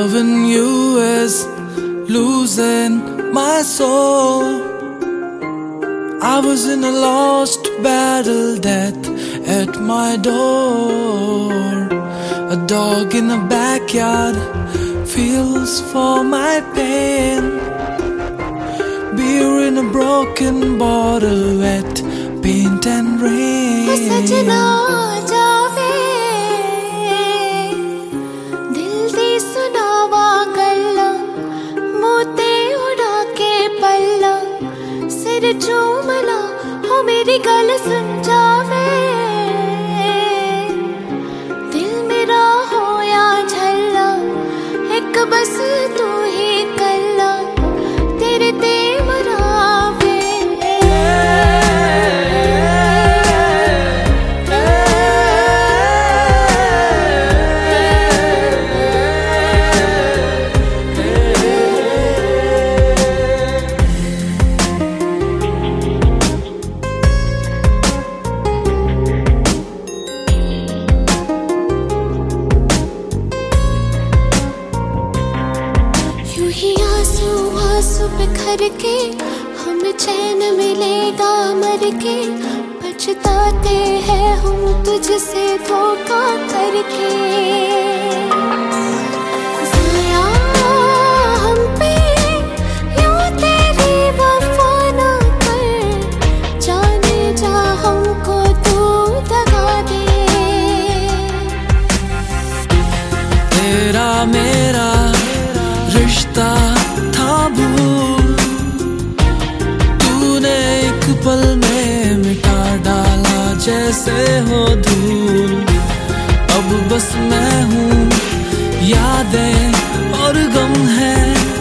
Loving you is losing my soul. I was in a lost battle, death at my door. A dog in the backyard feels for my pain. Beer in a broken bottle, wet paint and rain. चूमला हो मेरी गल सुन जावे, दिल मेरा हो या झल्ला, एक बस तू ही कल्ला, तेरे ते मरावे। बिखर के हम चैन मिलेगा मर के, पछताते हैं हम तुझसे धोखा करके। ज़ाया हम पे यूं तेरी वफ़ा ना कर, जाने जा हमको तू दगा दे। तेरा मेरा रिश्ता था भूल, तूने एक पल में मिटा डाला जैसे हो धूल। अब बस मैं हूँ, यादें और गम है,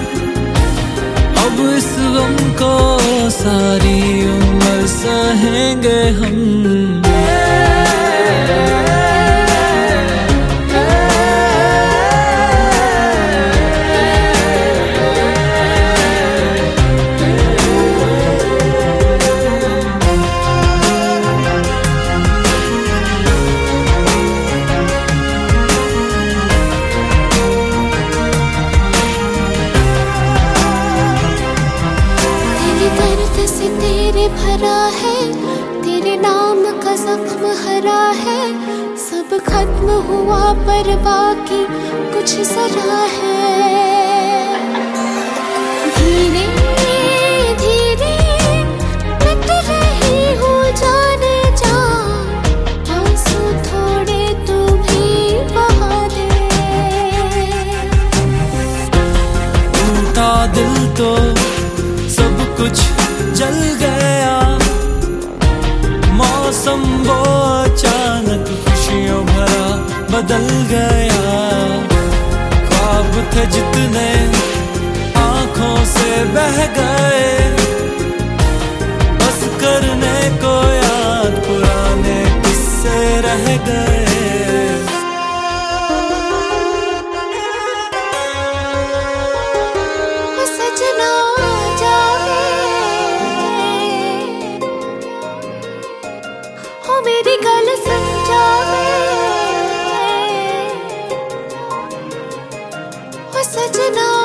अब इस गम को सारी उम्र सहेंगे हम। भरा है तेरे नाम का जख्म हरा है, सब खत्म हुआ पर बाकी कुछ जरा है। धीरे धीरे मिट रही हूँ जाने जा, आंसू थोड़े तू भी बहा दे। टूटा दिल तो सब कुछ जल गया, मौसम वो अचानक खुशियों भरा बदल गया। ख्वाब थे जितने आंखों से बह गए, बस करने को याद पुराने किस्से रह गए। सजना मेरी गल सुन जावे, ओ सजना।